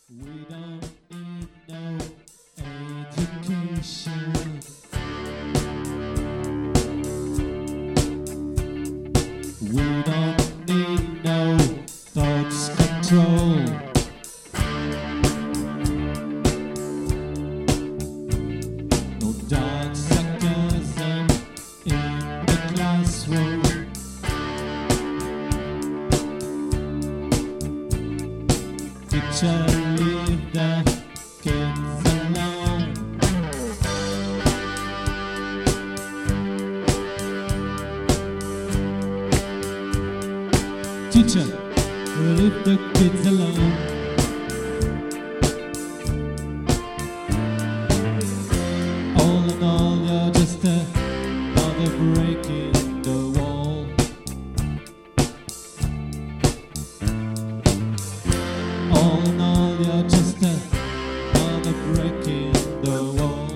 We don't need no education. We don't need no thoughts control. No dark sarcasm in the classroom. Teacher, leave the kids alone. Teacher, leave the kids alone. All in all, you're just another break in the wall. All in all, you're just another break in the wall.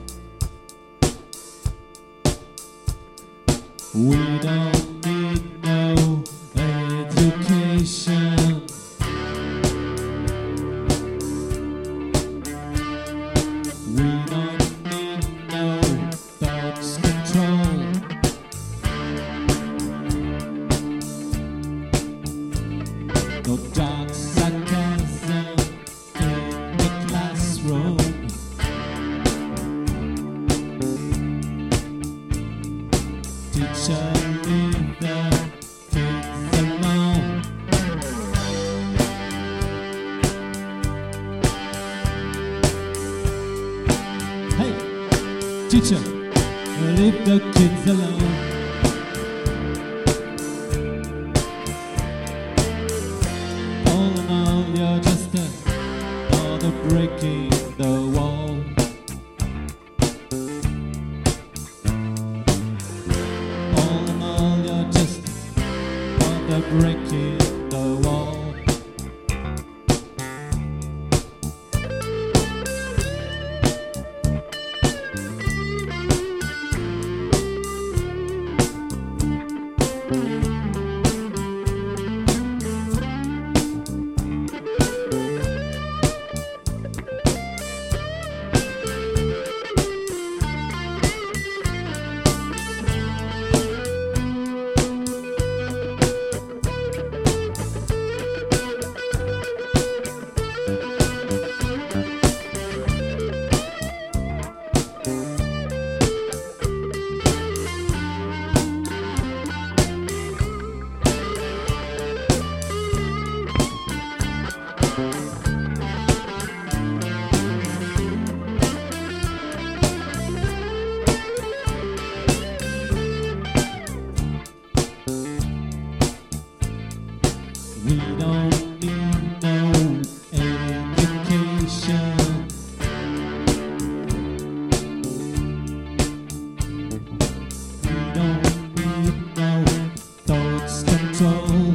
We don't need no education. We don't need no thoughts control. No dark sarcasm in the classroom. Teacher, leave the kids alone. Hey, teacher, leave the kids alone. All in all, you're just another brick in the wall. All in all, you're just another brick in the wall. We don't need no education. We don't need no thoughts control.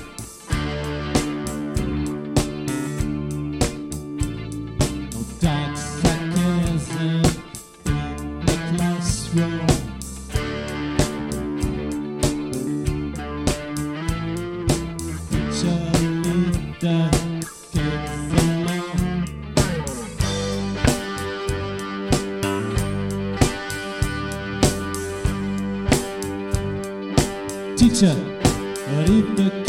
No dark sarcasm in the classroom. Leave the kids alone. Teacher, leave the